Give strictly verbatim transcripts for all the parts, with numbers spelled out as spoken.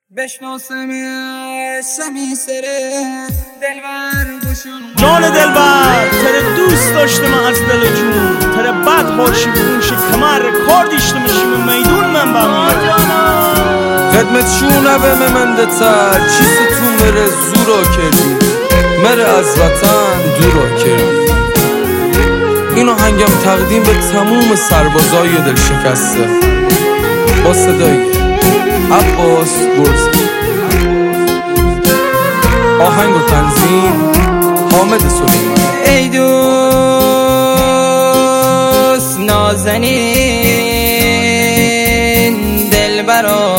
بشناسم سمیسره دلبر گوشون جان دلبر تره دوست داشتم از دل جون تره بد باشی بودون شی کمر کار دیشتم شیم میدون من بمیم خدمت شونه به ممنده تر چیزی تو مره زورا کردی مره از وطن دورا کردی. اینو هنگم تقدیم به تموم سربازای دل شکسته با صدای عباس گرزی. آهنگ و تنظیم حامد سلیمانی. ای دوست نازنین دلبرا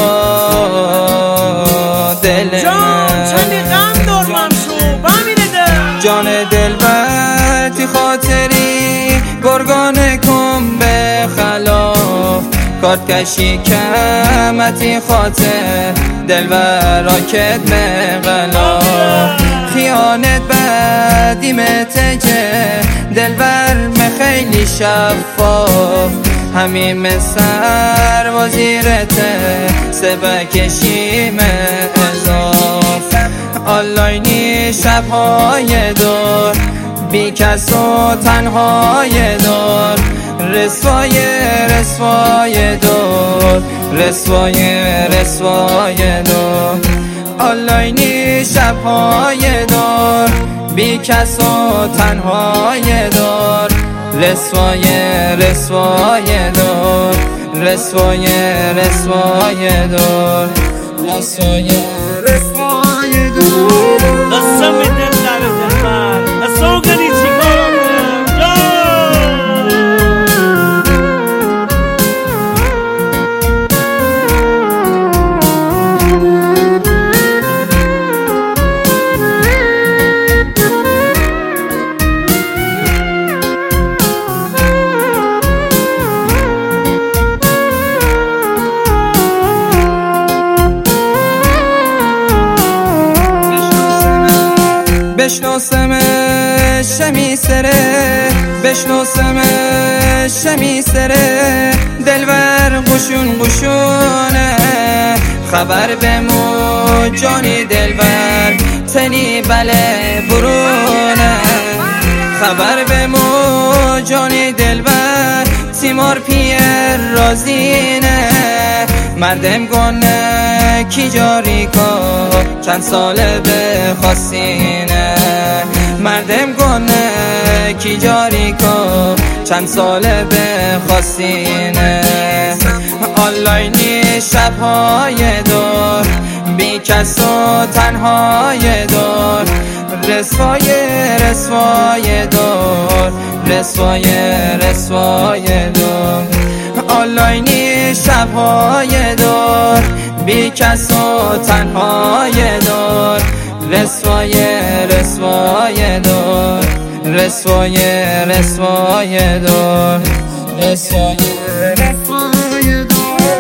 دل جان چندی غم دارمم شو بمیره ده جان دلبر تی خاطری گرگان کن به خلاف کارت کشی کمتی خاطر دلبر راکت مغلا خیانت بدی متجه دلبر مخیلی شفاف همین من سر وزیرته سبکشی اضاف آلاینی شبهای دور بی کس و تنهای دور رسوای رسوای دور رسوای رسوای دور آلاینی شبهای دور بی کس و تنهای دور رسوای رسوای دور رسوای رسوای دور رسوای رسوای دور قسم دل در دلبر اصلا گلی چی کارم بشناسم شمیسره بشناسم شمیسره دلبر قشون قشونه خبر بمو جانی دلبر تنی بله برونه خبر بمو جانی دلبر تیمار پیر رازینه مردم گونه کی جاری کن چند ساله به خاصینه مردم گونه کی جاری کن چند ساله به خاصینه آلاینی شبهای دور بی کس و تنهای دور رسوای رسوای دور رسوای رسوای دور آلاینی شبهای دور بی کس و تنهای دور رسوای رسوای دور رسوای رسوای دور رسوای رسوای دور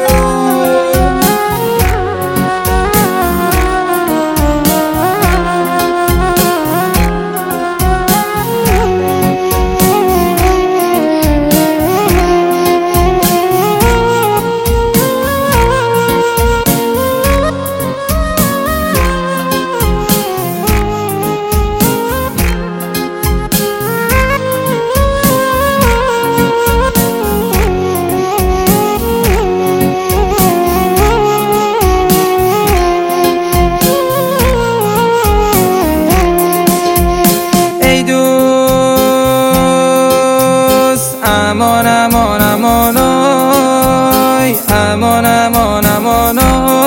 امان امان امان آی امان امان امان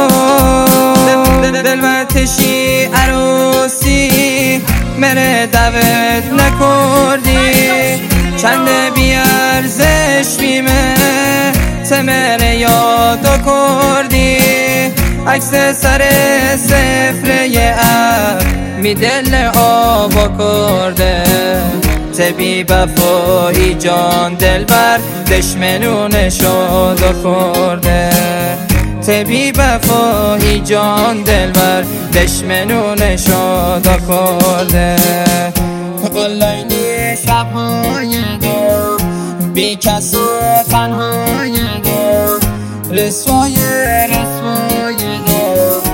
آی دلبرتشی عروسی مره دعوت نکردی چند بیارزش بیمه تمره یادو کردی عکس سر سفره اب می دل آبا کرده تبی بفایی جان دلبر دشمنون شد و کرده تبی بفایی جان دلبر دشمنون شد و کرده آلاینی شبهای دور بی کس و تنهای دور رسوای رسوای دور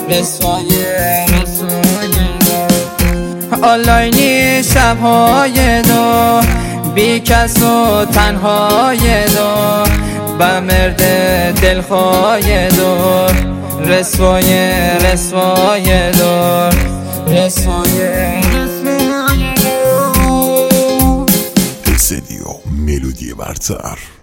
رسوای رسوای آلاینی شبهای دو بی کس و تنهای دو با مرد دلخواه دور رسوای رسوای دور رسوای رسوای استدیو ملودی برتر.